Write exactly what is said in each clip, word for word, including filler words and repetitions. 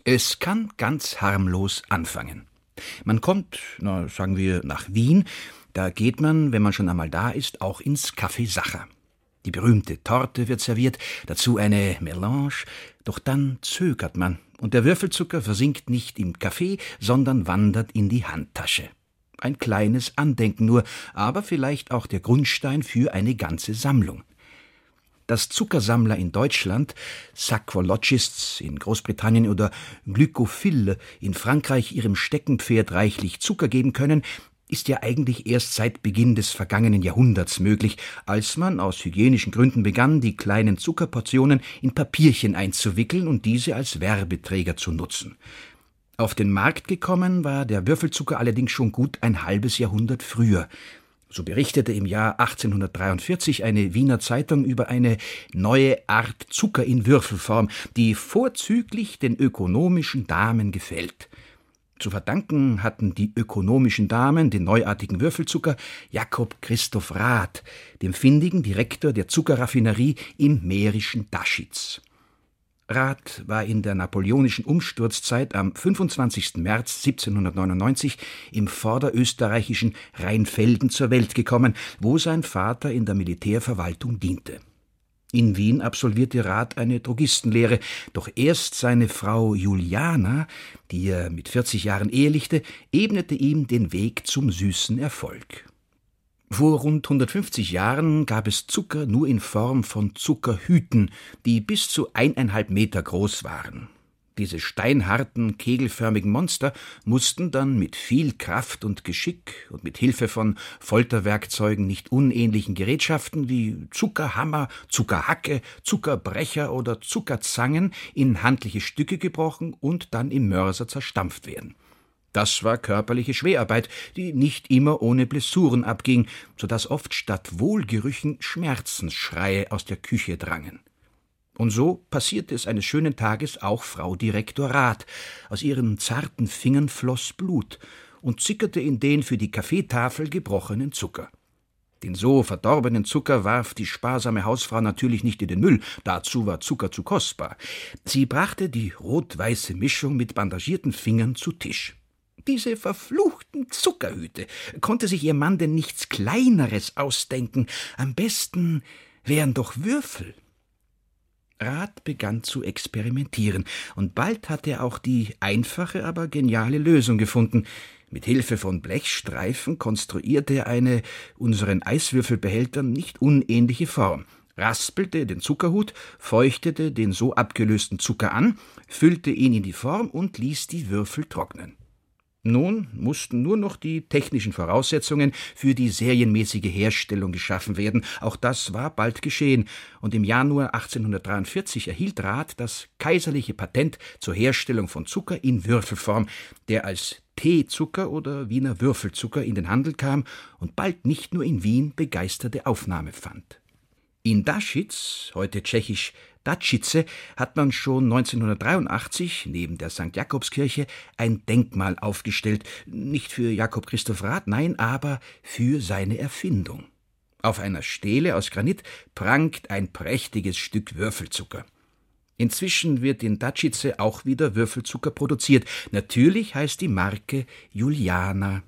Es kann ganz harmlos anfangen. Man kommt, na, sagen wir, nach Wien. Da geht man, wenn man schon einmal da ist, auch ins Café Sacher. Die berühmte Torte wird serviert, dazu eine Melange. Doch dann zögert man und der Würfelzucker versinkt nicht im Kaffee, sondern wandert in die Handtasche. Ein kleines Andenken nur, aber vielleicht auch der Grundstein für eine ganze Sammlung. Dass Zuckersammler in Deutschland, Saccologists in Großbritannien oder Glycophile in Frankreich ihrem Steckenpferd reichlich Zucker geben können, ist ja eigentlich erst seit Beginn des vergangenen Jahrhunderts möglich, als man aus hygienischen Gründen begann, die kleinen Zuckerportionen in Papierchen einzuwickeln und diese als Werbeträger zu nutzen. Auf den Markt gekommen war der Würfelzucker allerdings schon gut ein halbes Jahrhundert früher. So berichtete im Jahr achtzehnhundertdreiundvierzig eine Wiener Zeitung über eine neue Art Zucker in Würfelform, die vorzüglich den ökonomischen Damen gefällt. Zu verdanken hatten die ökonomischen Damen den neuartigen Würfelzucker Jakob Christoph Rath, dem findigen Direktor der Zuckerraffinerie im mährischen Daschitz. Rath war in der napoleonischen Umsturzzeit am fünfundzwanzigsten März siebzehnhundertneunundneunzig im vorderösterreichischen Rheinfelden zur Welt gekommen, wo sein Vater in der Militärverwaltung diente. In Wien absolvierte Rath eine Drogistenlehre, doch erst seine Frau Juliana, die er mit vierzig Jahren ehelichte, ebnete ihm den Weg zum süßen Erfolg. Vor rund hundertfünfzig Jahren gab es Zucker nur in Form von Zuckerhüten, die bis zu eineinhalb Meter groß waren. Diese steinharten, kegelförmigen Monster mussten dann mit viel Kraft und Geschick und mit Hilfe von Folterwerkzeugen nicht unähnlichen Gerätschaften wie Zuckerhammer, Zuckerhacke, Zuckerbrecher oder Zuckerzangen in handliche Stücke gebrochen und dann im Mörser zerstampft werden. Das war körperliche Schwerarbeit, die nicht immer ohne Blessuren abging, so dass oft statt Wohlgerüchen Schmerzensschreie aus der Küche drangen. Und so passierte es eines schönen Tages auch Frau Direktor Rath. Aus ihren zarten Fingern floss Blut und sickerte in den für die Kaffeetafel gebrochenen Zucker. Den so verdorbenen Zucker warf die sparsame Hausfrau natürlich nicht in den Müll, dazu war Zucker zu kostbar. Sie brachte die rot-weiße Mischung mit bandagierten Fingern zu Tisch. Diese verfluchten Zuckerhüte! Konnte sich ihr Mann denn nichts Kleineres ausdenken? Am besten wären doch Würfel. Rath begann zu experimentieren, und bald hatte er auch die einfache, aber geniale Lösung gefunden. Mit Hilfe von Blechstreifen konstruierte er eine unseren Eiswürfelbehältern nicht unähnliche Form, raspelte den Zuckerhut, feuchtete den so abgelösten Zucker an, füllte ihn in die Form und ließ die Würfel trocknen. Nun mussten nur noch die technischen Voraussetzungen für die serienmäßige Herstellung geschaffen werden. Auch das war bald geschehen, und im Januar achtzehnhundertdreiundvierzig erhielt Rath das kaiserliche Patent zur Herstellung von Zucker in Würfelform, der als Teezucker oder Wiener Würfelzucker in den Handel kam und bald nicht nur in Wien begeisterte Aufnahme fand. In Daschitz, heute tschechisch Dačice, hat man schon neunzehnhundertdreiundachtzig neben der Sankt Jakobskirche ein Denkmal aufgestellt, nicht für Jakob Christoph Rath, nein, aber für seine Erfindung. Auf einer Stele aus Granit prangt ein prächtiges Stück Würfelzucker. Inzwischen wird in Dačice auch wieder Würfelzucker produziert. Natürlich heißt die Marke Juliana.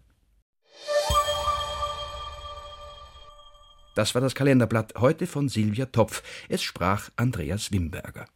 Das war das Kalenderblatt heute von Silvia Topf. Es sprach Andreas Wimberger.